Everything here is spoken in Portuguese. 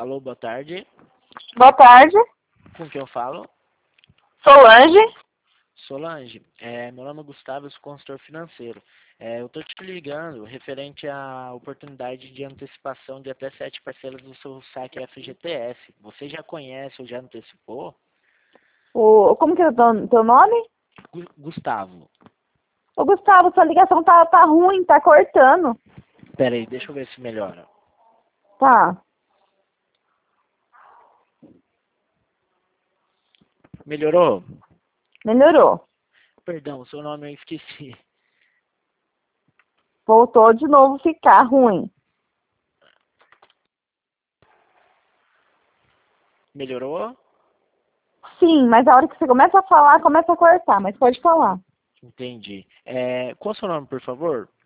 Alô, boa tarde. Boa tarde, Com quem eu falo? Solange. Solange, meu nome é Gustavo, eu sou consultor financeiro. Eu estou te ligando referente à oportunidade de antecipação de até 7 parcelas do seu saque FGTS. Você já conhece ou já antecipou? Como que é o teu nome? Gustavo, Ô, Gustavo, sua ligação tá ruim, tá cortando. pera aí, deixa eu ver se melhora. Tá, Melhorou? melhorou. Perdão, seu nome eu esqueci. Voltou de novo ficar ruim. Melhorou? Sim, mas a hora que você começa a falar, começa a cortar, mas pode falar. Entendi. Qual é o seu nome, por favor?